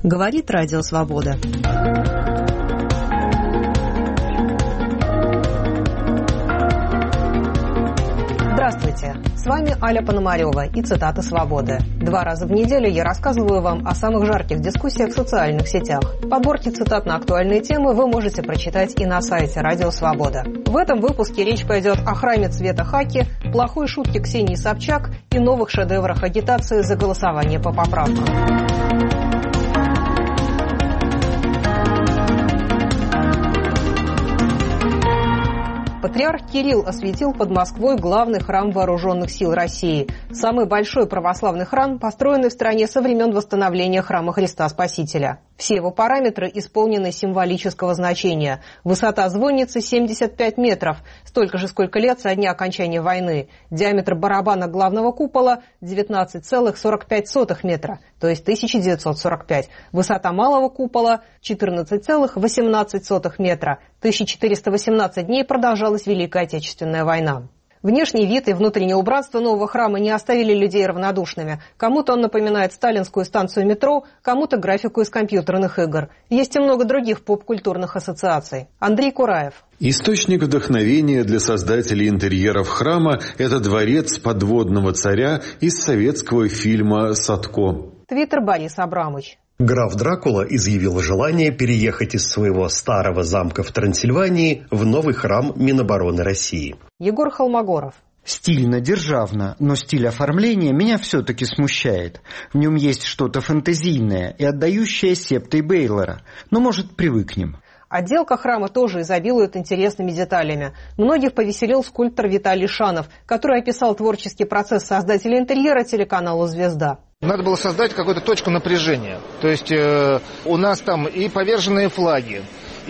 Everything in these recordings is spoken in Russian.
Говорит Радио Свобода. Здравствуйте, с вами Аля Пономарева и цитаты «Свободы». 2 раза в неделю я рассказываю вам о самых жарких дискуссиях в социальных сетях. Подборки цитат на актуальные темы вы можете прочитать и на сайте Радио Свобода. В этом выпуске речь пойдет о храме цвета хаки, плохой шутке Ксении Собчак и новых шедеврах агитации за голосование по поправкам. Патриарх Кирилл осветил под Москвой главный храм Вооруженных сил России. Самый большой православный храм, построенный в стране со времен восстановления храма Христа Спасителя. Все его параметры исполнены символического значения. Высота звонницы 75 метров, столько же, сколько лет со дня окончания войны. Диаметр барабана главного купола 19,45 метра, то есть 1945. Высота малого купола 14,18 метра. 1418 дней продолжалась Великая Отечественная война. Внешний вид и внутреннее убранство нового храма не оставили людей равнодушными. Кому-то он напоминает сталинскую станцию метро, кому-то графику из компьютерных игр. Есть и много других поп-культурных ассоциаций. Андрей Кураев. Источник вдохновения для создателей интерьеров храма – это дворец подводного царя из советского фильма «Садко». Твиттер Борис Абрамович. Граф Дракула изъявил желание переехать из своего старого замка в Трансильвании в новый храм Минобороны России. Егор Холмогоров. Стильно-державно, но стиль оформления меня все-таки смущает. В нем есть что-то фэнтезийное и отдающее септой Бейлора. Но, может, привыкнем. Отделка храма тоже изобилует интересными деталями. Многих повеселил скульптор Виталий Шанов, который описал творческий процесс создателя интерьера телеканалу «Звезда». Надо было создать какую-то точку напряжения. То есть у нас там и поверженные флаги,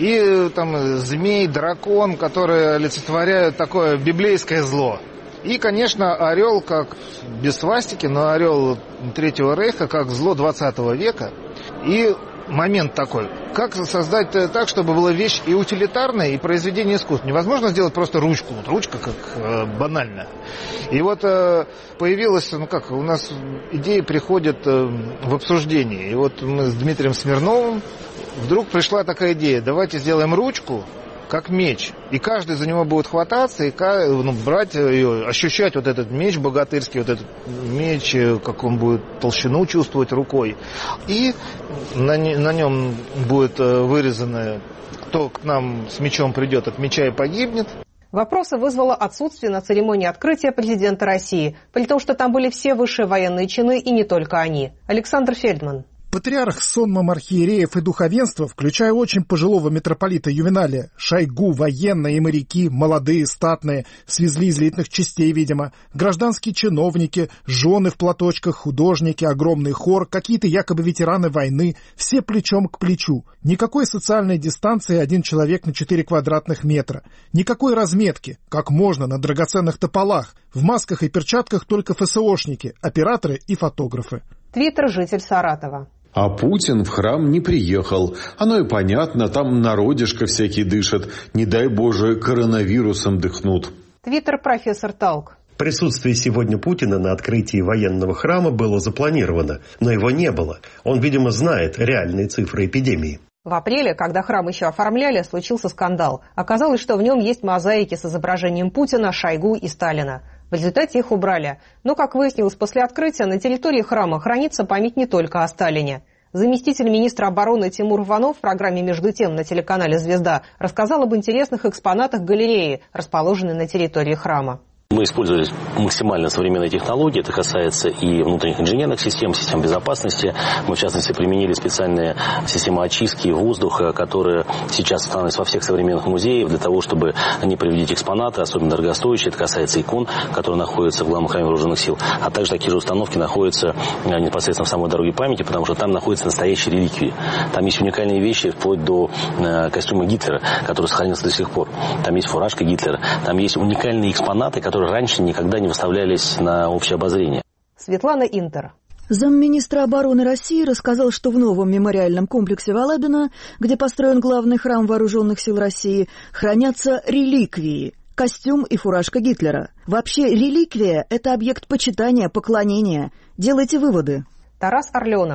и там змей, дракон, которые олицетворяют такое библейское зло. И, конечно, орел как без свастики, но орел Третьего Рейха как зло 20 века. И момент такой, как создать так, чтобы была вещь и утилитарная, и произведение искусства. Невозможно сделать просто ручку, вот ручка как банально. И вот появилась, у нас идеи приходят в обсуждении. И вот мы с Дмитрием Смирновым, вдруг пришла такая идея, давайте сделаем ручку, как меч. И каждый за него будет хвататься и брать ее, ощущать вот этот меч богатырский, вот этот меч, как он будет толщину чувствовать рукой. И на нем будет вырезано, кто к нам с мечом придет, от меча и погибнет. Вопросы вызвало отсутствие на церемонии открытия президента России, при том, что там были все высшие военные чины и не только они. Александр Фельдман. Патриарх с сонмом архиереев и духовенства, включая очень пожилого митрополита Ювеналия, Шойгу, военные и моряки, молодые, статные, свезли из элитных частей, видимо, гражданские чиновники, жены в платочках, художники, огромный хор, какие-то якобы ветераны войны, все плечом к плечу. Никакой социальной дистанции 1 человек на 4 квадратных метра. Никакой разметки, как можно на драгоценных тополах. В масках и перчатках только ФСОшники, операторы и фотографы. Твиттер житель Саратова. А Путин в храм не приехал. Оно и понятно, там народишко всякий дышит. Не дай Боже, коронавирусом дыхнут. Твиттер профессор Талк. Присутствие сегодня Путина на открытии военного храма было запланировано, но его не было. Он, видимо, знает реальные цифры эпидемии. В апреле, когда храм еще оформляли, случился скандал. Оказалось, что в нем есть мозаики с изображением Путина, Шойгу и Сталина. В результате их убрали. Но, как выяснилось после открытия, на территории храма хранится память не только о Сталине. Заместитель министра обороны Тимур Иванов в программе «Между тем» на телеканале «Звезда» рассказал об интересных экспонатах галереи, расположенной на территории храма. Мы использовали максимально современные технологии. Это касается и внутренних инженерных систем, систем безопасности. Мы, в частности, применили специальные системы очистки воздуха, которые сейчас устанавливаются во всех современных музеях, для того, чтобы не приводить экспонаты, особенно дорогостоящие. Это касается икон, которые находятся в главном храме Вооруженных сил. А также такие же установки находятся непосредственно в самой дороге памяти, потому что там находятся настоящие реликвии. Там есть уникальные вещи, вплоть до костюма Гитлера, который сохранился до сих пор. Там есть фуражка Гитлера. Там есть уникальные экспонаты, которые раньше никогда не выставлялись на общее обозрение. Светлана Интер. Замминистра обороны России рассказал, что в новом мемориальном комплексе Валабино, где построен главный храм Вооруженных сил России, хранятся реликвии – костюм и фуражка Гитлера. Вообще реликвия – это объект почитания, поклонения. Делайте выводы. Тарас Орленок.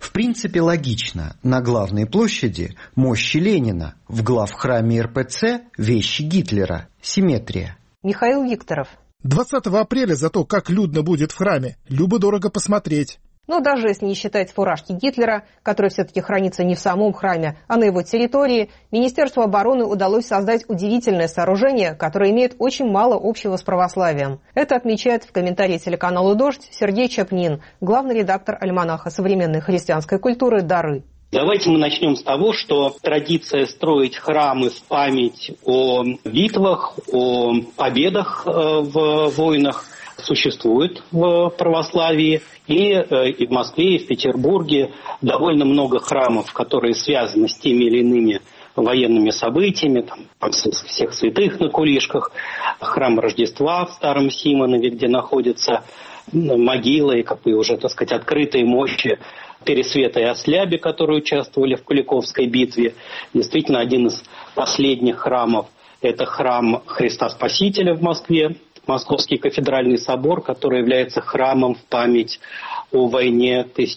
В принципе, логично. На главной площади мощи Ленина, в главхраме РПЦ вещи Гитлера. Симметрия. Михаил Викторов. 20 апреля за то, как людно будет в храме, любо-дорого посмотреть. Но даже если не считать фуражки Гитлера, которая все-таки хранится не в самом храме, а на его территории, Министерству обороны удалось создать удивительное сооружение, которое имеет очень мало общего с православием. Это отмечает в комментарии телеканалу «Дождь» Сергей Чапнин, главный редактор альманаха современной христианской культуры «Дары». Давайте мы начнем с того, что традиция строить храмы в память о битвах, о победах в войнах существует в православии. И в Москве, и в Петербурге довольно много храмов, которые связаны с теми или иными военными событиями, там, всех святых на Кулишках, храм Рождества в Старом Симонове, где находятся могилы и, как бы уже, так сказать, открытые мощи Пересвета и Осляби, которые участвовали в Куликовской битве. Действительно, один из последних храмов – это храм Христа Спасителя в Москве, Московский кафедральный собор, который является храмом в память о войне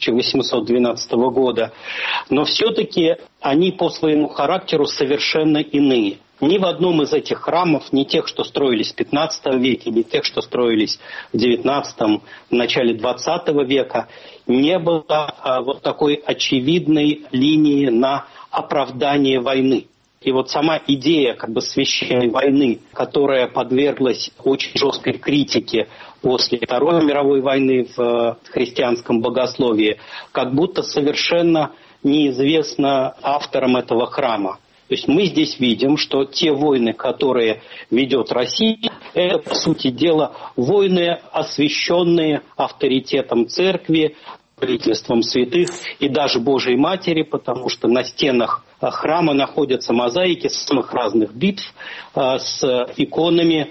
1812 года. Но все-таки они по своему характеру совершенно иные. Ни в одном из этих храмов, ни тех, что строились в 15 веке, ни тех, что строились в 19, в начале 20 века, не было вот такой очевидной линии на оправдание войны. И вот сама идея как бы священной войны, которая подверглась очень жесткой критике после Второй мировой войны в христианском богословии, как будто совершенно неизвестна авторам этого храма. То есть мы здесь видим, что те войны, которые ведет Россия, это, по сути дела, войны, освященные авторитетом церкви, правительством святых и даже Божией Матери, потому что на стенах храма находятся мозаики самых разных битв с иконами,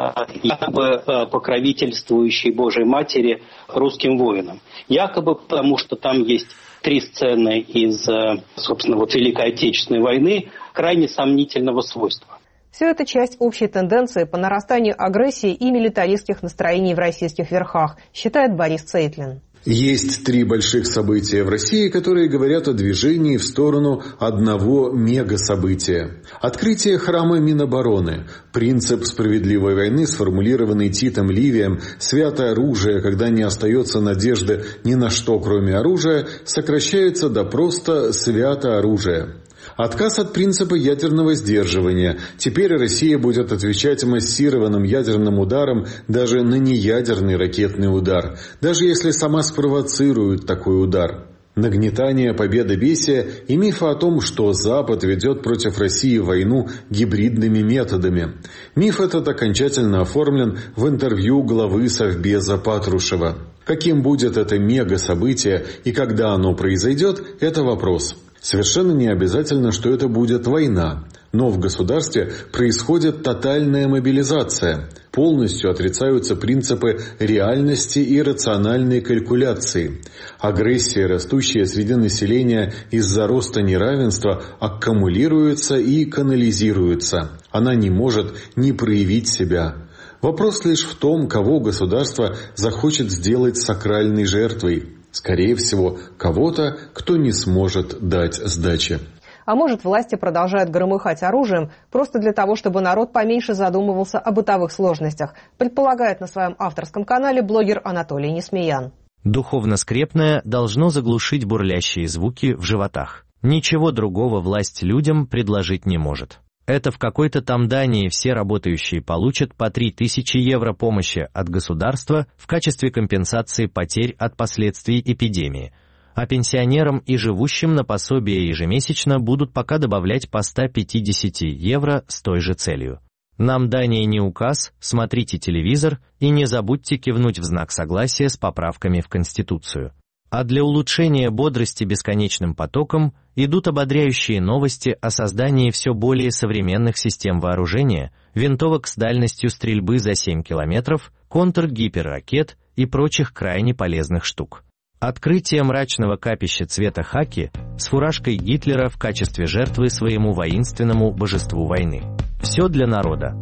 якобы покровительствующей Божией Матери русским воинам. Якобы потому, что там есть 3 сцены из, собственно, вот Великой Отечественной войны крайне сомнительного свойства. Все это часть общей тенденции по нарастанию агрессии и милитаристских настроений в российских верхах, считает Борис Цейтлин. Есть 3 больших события в России, которые говорят о движении в сторону одного мегасобытия. Открытие храма Минобороны, принцип справедливой войны, сформулированный Титом Ливием, святое оружие, когда не остается надежды ни на что, кроме оружия, сокращается до просто свято оружие. Отказ от принципа ядерного сдерживания. Теперь Россия будет отвечать массированным ядерным ударом даже на неядерный ракетный удар, даже если сама спровоцирует такой удар. Нагнетание победобесия и мифа о том, что Запад ведет против России войну гибридными методами. Миф этот окончательно оформлен в интервью главы Совбеза Патрушева. Каким будет это мега-событие и когда оно произойдет – это вопрос. Совершенно не обязательно, что это будет война, но в государстве происходит тотальная мобилизация. Полностью отрицаются принципы реальности и рациональной калькуляции. Агрессия, растущая среди населения из-за роста неравенства, аккумулируется и канализируется. Она не может не проявить себя. Вопрос лишь в том, кого государство захочет сделать сакральной жертвой. Скорее всего, кого-то, кто не сможет дать сдачи. А может, власти продолжают громыхать оружием просто для того, чтобы народ поменьше задумывался о бытовых сложностях, предполагает на своем авторском канале блогер Анатолий Несмеян. Духовно-скрепное должно заглушить бурлящие звуки в животах. Ничего другого власть людям предложить не может. Это в какой-то там Дании все работающие получат по 3000 евро помощи от государства в качестве компенсации потерь от последствий эпидемии, а пенсионерам и живущим на пособие ежемесячно будут пока добавлять по 150 евро с той же целью. Нам Дания не указ, смотрите телевизор и не забудьте кивнуть в знак согласия с поправками в Конституцию. А для улучшения бодрости бесконечным потоком идут ободряющие новости о создании все более современных систем вооружения, винтовок с дальностью стрельбы за 7 километров, контргиперракет и прочих крайне полезных штук. Открытие мрачного капища цвета хаки с фуражкой Гитлера в качестве жертвы своему воинственному божеству войны. Все для народа.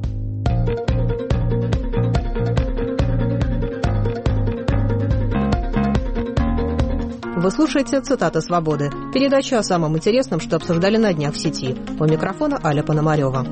Вы слушаете «Цитаты свободы». Передача о самом интересном, что обсуждали на днях в сети. У микрофона Аля Пономарева.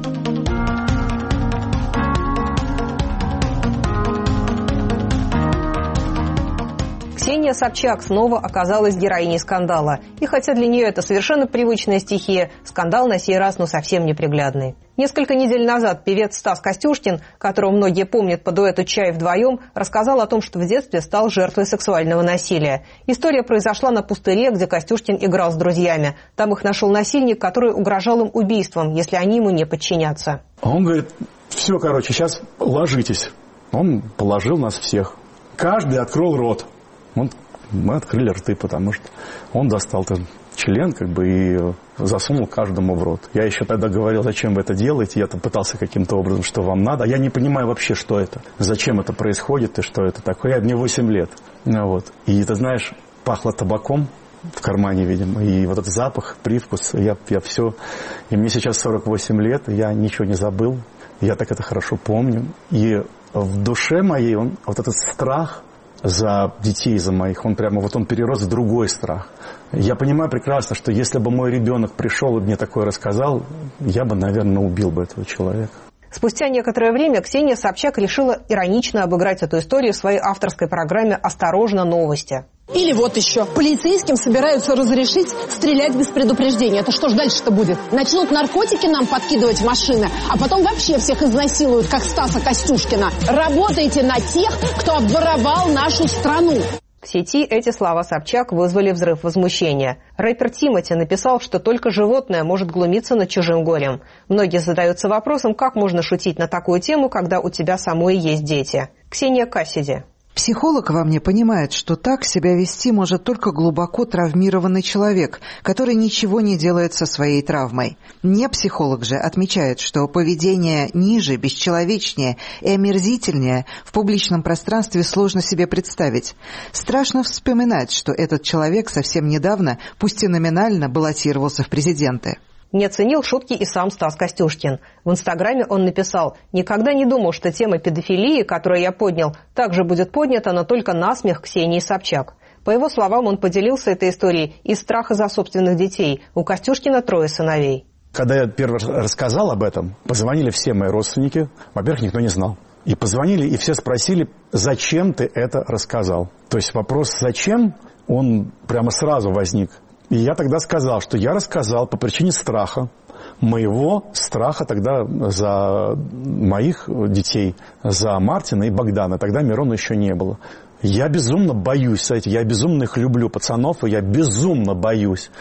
Ксения Собчак снова оказалась героиней скандала. И хотя для нее это совершенно привычная стихия, скандал на сей раз совсем неприглядный. Несколько недель назад певец Стас Костюшкин, которого многие помнят по дуэту «Чай вдвоем», рассказал о том, что в детстве стал жертвой сексуального насилия. История произошла на пустыре, где Костюшкин играл с друзьями. Там их нашел насильник, который угрожал им убийством, если они ему не подчинятся. Он говорит: все, сейчас ложитесь. Он положил нас всех. Каждый открыл рот. Мы открыли рты, потому что он достал член и засунул каждому в рот. Я еще тогда говорил: зачем вы это делаете? Я пытался каким-то образом, что вам надо. Я не понимаю вообще, что это. Зачем это происходит и что это такое. Мне 8 лет. И ты знаешь, пахло табаком в кармане, видимо. И вот этот запах, привкус, я все... И мне сейчас 48 лет, и я ничего не забыл. Я так это хорошо помню. И в душе моей вот этот страх за детей, за моих, он перерос в другой страх. Я понимаю прекрасно, что если бы мой ребенок пришел и мне такое рассказал, я бы, наверное, убил бы этого человека. Спустя некоторое время Ксения Собчак решила иронично обыграть эту историю в своей авторской программе «Осторожно, новости». Или вот еще. Полицейским собираются разрешить стрелять без предупреждения. Это что ж дальше-то будет? Начнут наркотики нам подкидывать в машины, а потом вообще всех изнасилуют, как Стаса Костюшкина. Работайте на тех, кто обворовал нашу страну. В сети эти слова Собчак вызвали взрыв возмущения. Рэпер Тимати написал, что только животное может глумиться над чужим горем. Многие задаются вопросом, как можно шутить на такую тему, когда у тебя самой есть дети. Ксения Кассиди. Психолог во мне понимает, что так себя вести может только глубоко травмированный человек, который ничего не делает со своей травмой. Не психолог же отмечает, что поведение ниже, бесчеловечнее и омерзительнее в публичном пространстве сложно себе представить. Страшно вспоминать, что этот человек совсем недавно, пусть и номинально, баллотировался в президенты. Не оценил шутки и сам Стас Костюшкин. В Инстаграме он написал: «Никогда не думал, что тема педофилии, которую я поднял, также будет поднята, но только на смех Ксении Собчак». По его словам, он поделился этой историей из страха за собственных детей. У Костюшкина 3 сыновей. Когда я первый раз рассказал об этом, позвонили все мои родственники. Во-первых, никто не знал. И позвонили, и все спросили: зачем ты это рассказал? То есть вопрос «зачем?» он прямо сразу возник. И я тогда сказал, что я рассказал по причине страха, моего страха тогда за моих детей, за Мартина и Богдана. Тогда Мирона еще не было. Я безумно боюсь, я безумно их люблю, пацанов, и я безумно боюсь,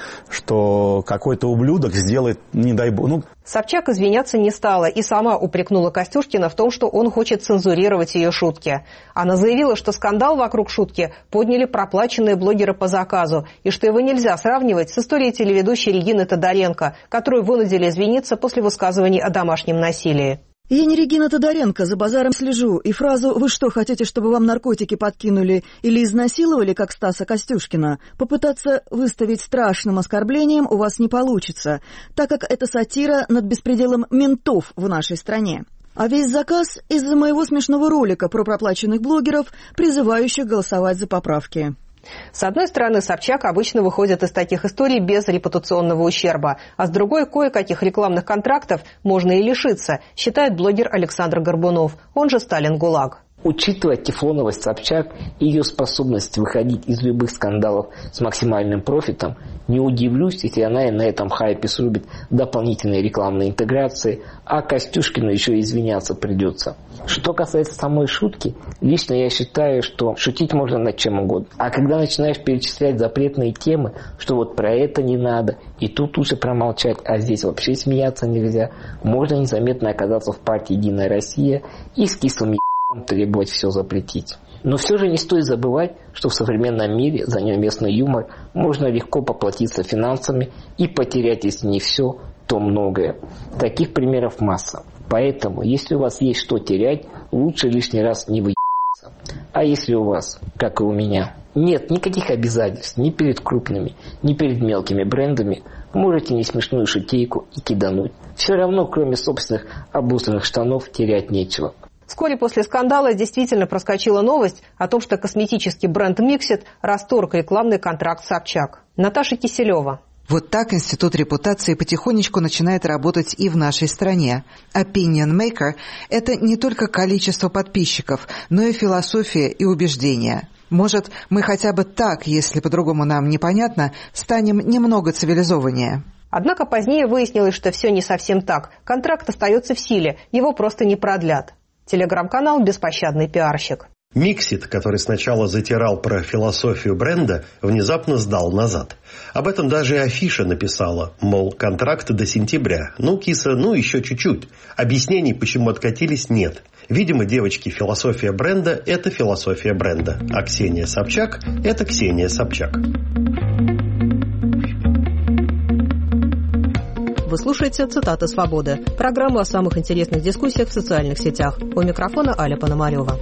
что какой-то ублюдок сделает, не дай бог. Собчак извиняться не стала и сама упрекнула Костюшкина в том, что он хочет цензурировать ее шутки. Она заявила, что скандал вокруг шутки подняли проплаченные блогеры по заказу, и что его нельзя сравнивать с историей телеведущей Регины Тодоренко, которую вынудили извиниться после высказываний о домашнем насилии. Я не Регина Тодоренко, за базаром слежу, и фразу «Вы что, хотите, чтобы вам наркотики подкинули или изнасиловали, как Стаса Костюшкина?» попытаться выставить страшным оскорблением у вас не получится, так как это сатира над беспределом ментов в нашей стране. А весь заказ из-за моего смешного ролика про проплаченных блогеров, призывающих голосовать за поправки. С одной стороны, Собчак обычно выходит из таких историй без репутационного ущерба, а с другой, кое-каких рекламных контрактов можно и лишиться, считает блогер Александр Горбунов, он же Сталин ГУЛАГ. Учитывая тефлоновость Собчак и ее способность выходить из любых скандалов с максимальным профитом, не удивлюсь, если она и на этом хайпе срубит дополнительные рекламные интеграции, а Костюшкину еще извиняться придется. Что касается самой шутки, лично я считаю, что шутить можно над чем угодно. А когда начинаешь перечислять запретные темы, что вот про это не надо, и тут лучше промолчать, а здесь вообще смеяться нельзя, можно незаметно оказаться в партии «Единая Россия» и с кислым требовать все запретить. Но все же не стоит забывать, что в современном мире за неуместный юмор можно легко поплатиться финансами и потерять, если не все, то многое. Таких примеров масса. Поэтому, если у вас есть что терять, лучше лишний раз не выебаться. А если у вас, как и у меня, нет никаких обязательств ни перед крупными, ни перед мелкими брендами, можете несмешную шутейку и кидануть. Все равно, кроме собственных обустренных штанов, терять нечего. Вскоре после скандала действительно проскочила новость о том, что косметический бренд Mixit расторг рекламный контракт с Собчак. Наташа Киселева. Вот так Институт репутации потихонечку начинает работать и в нашей стране. Opinion Maker – это не только количество подписчиков, но и философия и убеждения. Может, мы хотя бы так, если по-другому нам непонятно, станем немного цивилизованнее. Однако позднее выяснилось, что все не совсем так. Контракт остается в силе, его просто не продлят. Телеграм-канал «Беспощадный пиарщик». Mixit, который сначала затирал про философию бренда, внезапно сдал назад. Об этом даже и афиша написала, мол, контракт до сентября. Ну, киса, ну еще чуть-чуть. Объяснений, почему откатились, нет. Видимо, девочки, философия бренда – это философия бренда, а Ксения Собчак – это Ксения Собчак. Вы слушаете «Цитаты свободы» – программу о самых интересных дискуссиях в социальных сетях. У микрофона Аля Пономарева.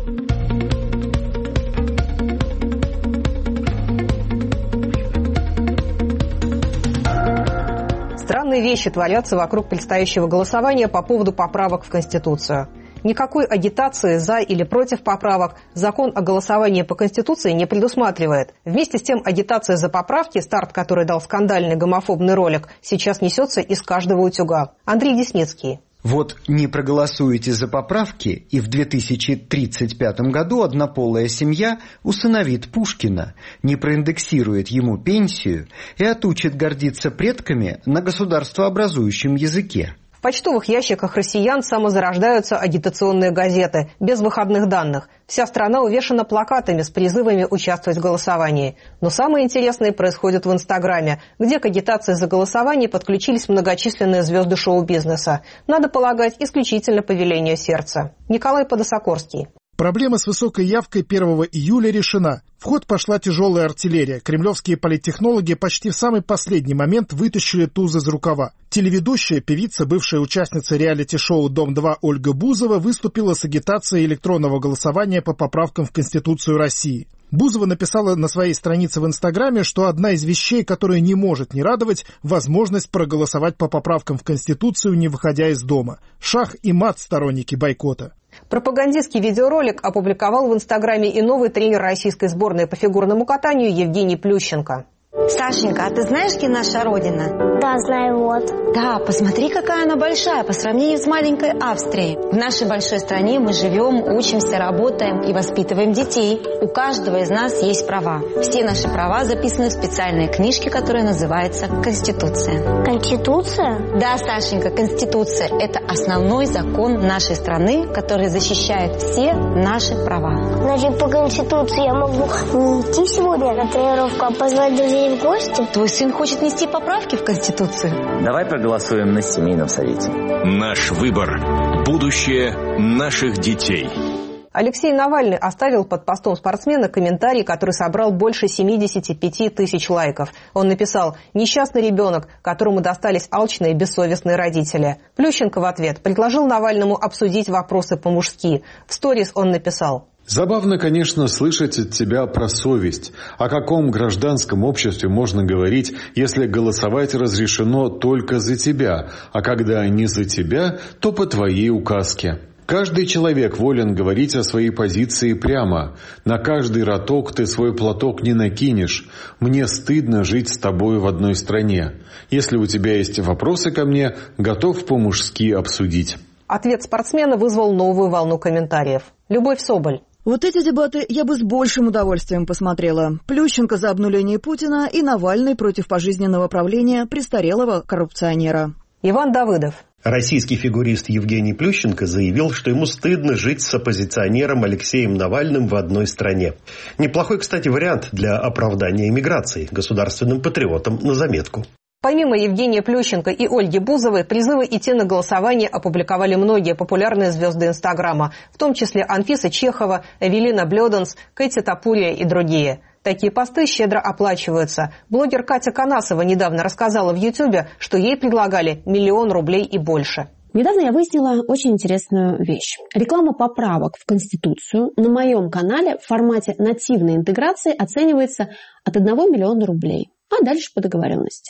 Странные вещи творятся вокруг предстоящего голосования по поводу поправок в Конституцию. Никакой агитации за или против поправок закон о голосовании по Конституции не предусматривает. Вместе с тем агитация за поправки, старт которой дал скандальный гомофобный ролик, сейчас несется из каждого утюга. Андрей Десницкий. Вот не проголосуете за поправки, и в 2035 году однополая семья усыновит Пушкина, не проиндексирует ему пенсию и отучит гордиться предками на государствообразующем языке. В почтовых ящиках россиян самозарождаются агитационные газеты, без выходных данных. Вся страна увешана плакатами с призывами участвовать в голосовании. Но самое интересное происходит в Инстаграме, где к агитации за голосование подключились многочисленные звезды шоу-бизнеса. Надо полагать, исключительно по велению сердца. Николай Подосокорский. Проблема с высокой явкой 1 июля решена. В ход пошла тяжелая артиллерия. Кремлевские политтехнологи почти в самый последний момент вытащили туз из рукава. Телеведущая, певица, бывшая участница реалити-шоу «Дом-2» Ольга Бузова выступила с агитацией электронного голосования по поправкам в Конституцию России. Бузова написала на своей странице в Инстаграме, что одна из вещей, которая не может не радовать, возможность проголосовать по поправкам в Конституцию, не выходя из дома. Шах и мат сторонники бойкота. Пропагандистский видеоролик опубликовал в Инстаграме и новый тренер российской сборной по фигурному катанию Евгений Плющенко. Сашенька, а ты знаешь, где наша родина? Да, знаю, вот. Да, посмотри, какая она большая по сравнению с маленькой Австрией. В нашей большой стране мы живем, учимся, работаем и воспитываем детей. У каждого из нас есть права. Все наши права записаны в специальной книжке, которая называется «Конституция». Конституция? Да, Сашенька, Конституция – это основной закон нашей страны, который защищает все наши права. Значит, по Конституции я могу не идти сегодня на тренировку, а позвать друзей в гости? Твой сын хочет внести поправки в Конституцию. Давай проголосуем на семейном совете. Наш выбор. Будущее наших детей. Алексей Навальный оставил под постом спортсмена комментарий, который собрал больше 75 тысяч лайков. Он написал: «Несчастный ребенок, которому достались алчные бессовестные родители». Плющенко в ответ предложил Навальному обсудить вопросы по-мужски. В сторис он написал: Забавно, конечно, слышать от тебя про совесть. О каком гражданском обществе можно говорить, если голосовать разрешено только за тебя, а когда не за тебя, то по твоей указке. Каждый человек волен говорить о своей позиции прямо. На каждый роток ты свой платок не накинешь. Мне стыдно жить с тобой в одной стране. Если у тебя есть вопросы ко мне, готов по-мужски обсудить. Ответ спортсмена вызвал новую волну комментариев. Любовь Соболь. Вот эти дебаты я бы с большим удовольствием посмотрела. Плющенко за обнуление Путина и Навальный против пожизненного правления престарелого коррупционера. Иван Давыдов. Российский фигурист Евгений Плющенко заявил, что ему стыдно жить с оппозиционером Алексеем Навальным в одной стране. Неплохой, кстати, вариант для оправдания эмиграции, государственным патриотам на заметку. Помимо Евгения Плющенко и Ольги Бузовой, призывы идти на голосование опубликовали многие популярные звезды Инстаграма, в том числе Анфиса Чехова, Эвелина Блёданс, Кэти Топурия и другие. Такие посты щедро оплачиваются. Блогер Катя Канасова недавно рассказала в Ютубе, что ей предлагали 1 000 000 рублей и больше. Недавно я выяснила очень интересную вещь. Реклама поправок в Конституцию на моем канале в формате нативной интеграции оценивается от 1 миллиона рублей, а дальше по договоренности.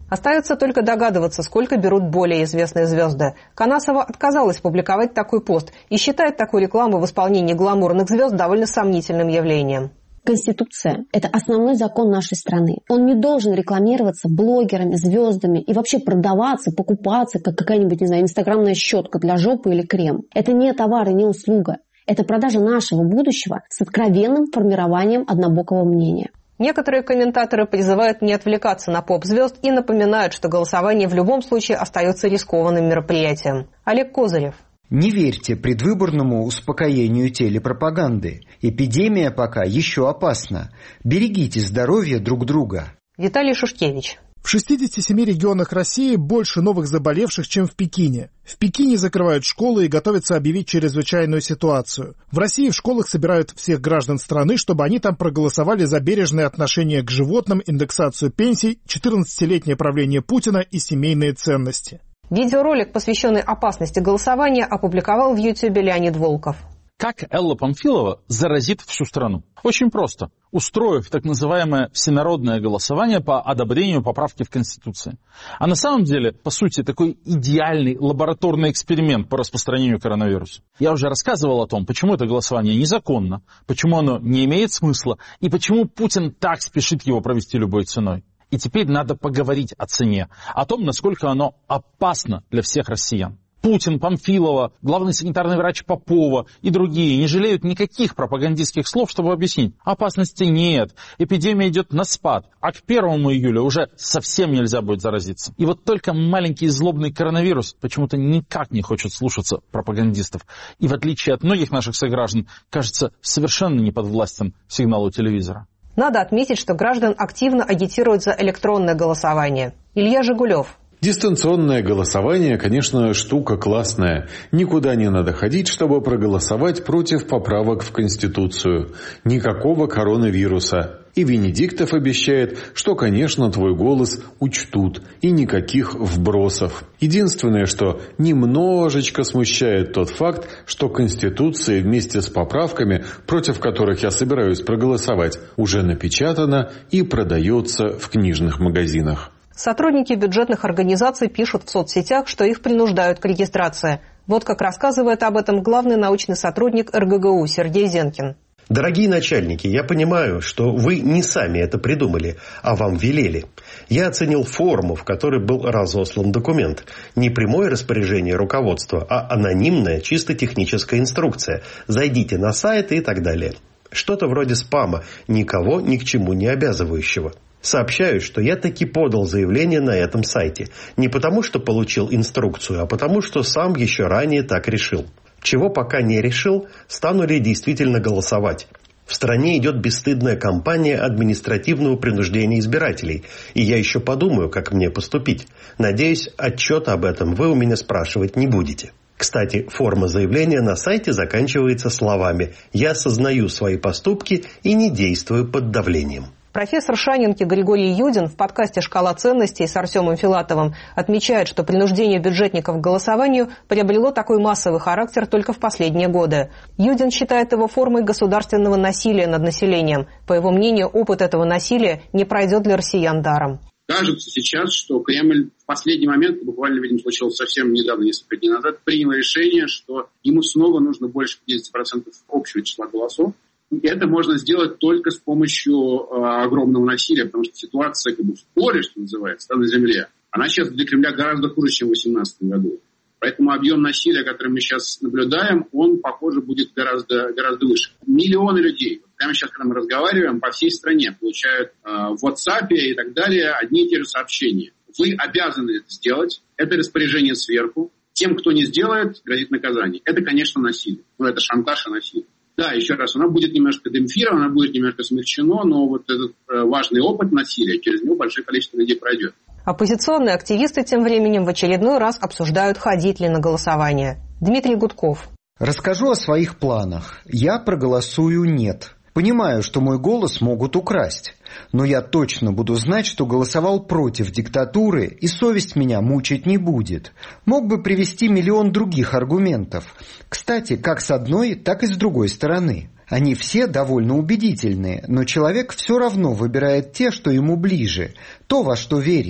Остается только догадываться, сколько берут более известные звезды. Канасова отказалась публиковать такой пост и считает такую рекламу в исполнении гламурных звезд довольно сомнительным явлением. Конституция – это основной закон нашей страны. Он не должен рекламироваться блогерами, звездами и вообще продаваться, покупаться, как какая-нибудь, не знаю, инстаграмная щетка для жопы или крем. Это не товар и не услуга. Это продажа нашего будущего с откровенным формированием однобокого мнения. Некоторые комментаторы призывают не отвлекаться на поп-звезд и напоминают, что голосование в любом случае остается рискованным мероприятием. Олег Козырев. Не верьте предвыборному успокоению телепропаганды. Эпидемия пока еще опасна. Берегите здоровье друг друга. Виталий Шушкевич. В 67 регионах России больше новых заболевших, чем в Пекине. В Пекине закрывают школы и готовятся объявить чрезвычайную ситуацию. В России в школах собирают всех граждан страны, чтобы они там проголосовали за бережное отношение к животным, индексацию пенсий, 14-летнее правление Путина и семейные ценности. Видеоролик, посвященный опасности голосования, опубликовал в Ютьюбе Леонид Волков. Как Элла Памфилова заразит всю страну? Очень просто. Устроив так называемое всенародное голосование по одобрению поправки в Конституции. А на самом деле, по сути, такой идеальный лабораторный эксперимент по распространению коронавируса. Я уже рассказывал о том, почему это голосование незаконно, почему оно не имеет смысла и почему Путин так спешит его провести любой ценой. И теперь надо поговорить о цене, о том, насколько оно опасно для всех россиян. Путин, Памфилова, главный санитарный врач Попова и другие не жалеют никаких пропагандистских слов, чтобы объяснить. Опасности нет, эпидемия идет на спад, а к 1 июля уже совсем нельзя будет заразиться. И вот только маленький злобный коронавирус почему-то никак не хочет слушаться пропагандистов. И в отличие от многих наших сограждан, кажется совершенно не подвластен сигналу телевизора. Надо отметить, что граждан активно агитируют за электронное голосование. Илья Жигулев. Дистанционное голосование, конечно, штука классная. Никуда не надо ходить, чтобы проголосовать против поправок в Конституцию. Никакого коронавируса. И Венедиктов обещает, что, конечно, твой голос учтут. И никаких вбросов. Единственное, что немножечко смущает тот факт, что Конституция вместе с поправками, против которых я собираюсь проголосовать, уже напечатана и продается в книжных магазинах. Сотрудники бюджетных организаций пишут в соцсетях, что их принуждают к регистрации. Вот как рассказывает об этом главный научный сотрудник РГГУ Сергей Зенкин. Дорогие начальники, я понимаю, что вы не сами это придумали, а вам велели. Я оценил форму, в которой был разослан документ. Не прямое распоряжение руководства, а анонимная, чисто техническая инструкция. Зайдите на сайт и так далее. Что-то вроде спама, никого ни к чему не обязывающего. Сообщаю, что я таки подал заявление на этом сайте. Не потому, что получил инструкцию, а потому, что сам еще ранее так решил. Чего пока не решил, стану ли действительно голосовать. В стране идет бесстыдная кампания административного принуждения избирателей, и я еще подумаю, как мне поступить. Надеюсь, отчета об этом вы у меня спрашивать не будете. Кстати, форма заявления на сайте заканчивается словами «Я осознаю свои поступки и не действую под давлением». Профессор Шанинки Григорий Юдин в подкасте «Шкала ценностей» с Артемом Филатовым отмечает, что принуждение бюджетников к голосованию приобрело такой массовый характер только в последние годы. Юдин считает его формой государственного насилия над населением. По его мнению, опыт этого насилия не пройдет для россиян даром. Кажется сейчас, что Кремль в последний момент, буквально, видимо, случилось совсем недавно, несколько дней назад, принял решение, что ему снова нужно больше 50% общего числа голосов. И это можно сделать только с помощью огромного насилия, потому что ситуация в споре, что называется, на земле, она сейчас для Кремля гораздо хуже, чем в 2018 году. Поэтому объем насилия, который мы сейчас наблюдаем, он, похоже, будет гораздо выше. Миллионы людей, прямо сейчас, когда мы разговариваем, по всей стране получают в WhatsApp и так далее одни и те же сообщения. Вы обязаны это сделать, это распоряжение сверху. Тем, кто не сделает, грозит наказание. Это, конечно, насилие. Это шантаж и насилие. Да, еще раз, она будет немножко демпфирована, она будет немножко смягчена, но вот этот важный опыт насилия, через него большое количество людей пройдет. Оппозиционные активисты тем временем в очередной раз обсуждают, ходить ли на голосование. Дмитрий Гудков. Расскажу о своих планах. Я проголосую «нет». Понимаю, что мой голос могут украсть, но я точно буду знать, что голосовал против диктатуры, и совесть меня мучить не будет. Мог бы привести миллион других аргументов. Кстати, как с одной, так и с другой стороны. Они все довольно убедительные, но человек все равно выбирает те, что ему ближе, то, во что верит.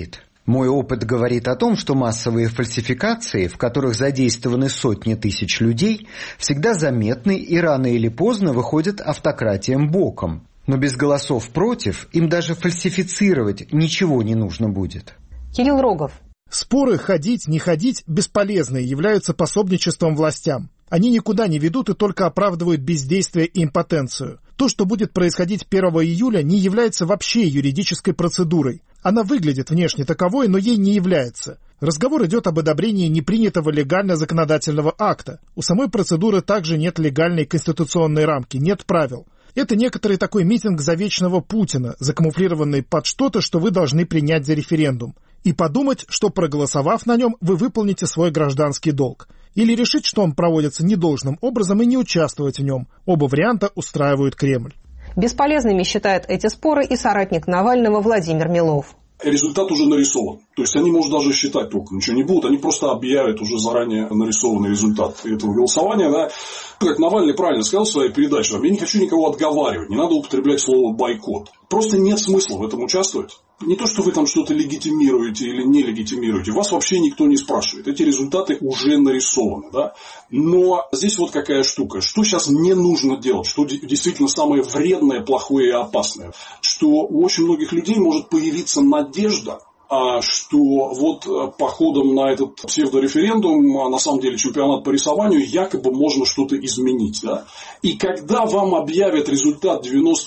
Мой опыт говорит о том, что массовые фальсификации, в которых задействованы сотни тысяч людей, всегда заметны и рано или поздно выходят автократиям боком. Но без голосов против им даже фальсифицировать ничего не нужно будет. Кирилл Рогов. Споры «ходить, не ходить» бесполезные, являются пособничеством властям. Они никуда не ведут и только оправдывают бездействие и импотенцию. То, что будет происходить 1 июля, не является вообще юридической процедурой. Она выглядит внешне таковой, но ей не является. Разговор идет об одобрении непринятого легально законодательного акта. У самой процедуры также нет легальной конституционной рамки, нет правил. Это некоторый такой митинг за вечного Путина, закамуфлированный под что-то, что вы должны принять за референдум. И подумать, что, проголосовав на нем, вы выполните свой гражданский долг. Или решить, что он проводится недолжным образом, и не участвовать в нем. Оба варианта устраивают Кремль. Бесполезными считает эти споры и соратник Навального Владимир Милов. Результат уже нарисован. То есть они, может, даже считать толком ничего не будут. Они просто объявят уже заранее нарисованный результат этого голосования. Да? Как Навальный правильно сказал в своей передаче, я не хочу никого отговаривать, не надо употреблять слово «бойкот». Просто нет смысла в этом участвовать. Не то, что вы там что-то легитимируете или не легитимируете. Вас вообще никто не спрашивает. Эти результаты уже нарисованы. Да? Но здесь вот какая штука. Что сейчас не нужно делать? Что действительно самое вредное, плохое и опасное? Что у очень многих людей может появиться надежда, что вот походом на этот псевдореферендум, на самом деле чемпионат по рисованию, якобы можно что-то изменить. Да? И когда вам объявят результат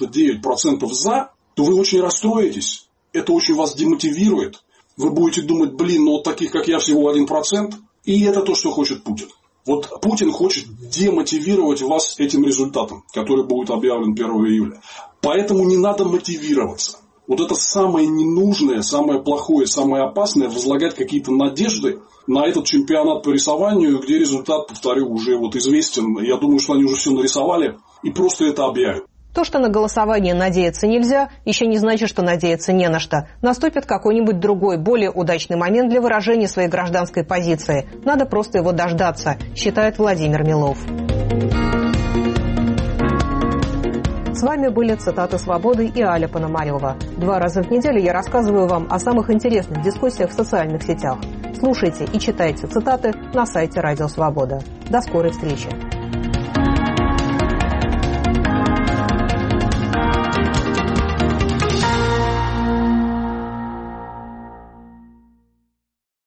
99% «за», то вы очень расстроитесь. Это очень вас демотивирует. Вы будете думать, но таких, как я, всего 1%. И это то, что хочет Путин. Вот Путин хочет демотивировать вас этим результатом, который будет объявлен 1 июля. Поэтому не надо мотивироваться. Вот это самое ненужное, самое плохое, самое опасное — возлагать какие-то надежды на этот чемпионат по рисованию, где результат, повторю, уже вот известен. Я думаю, что они уже все нарисовали и просто это объявят. То, что на голосование надеяться нельзя, еще не значит, что надеяться не на что. Наступит какой-нибудь другой, более удачный момент для выражения своей гражданской позиции. Надо просто его дождаться, считает Владимир Милов. С вами были «Цитаты свободы» и Аля Пономарева. 2 раза в неделю я рассказываю вам о самых интересных дискуссиях в социальных сетях. Слушайте и читайте цитаты на сайте Радио Свобода. До скорой встречи.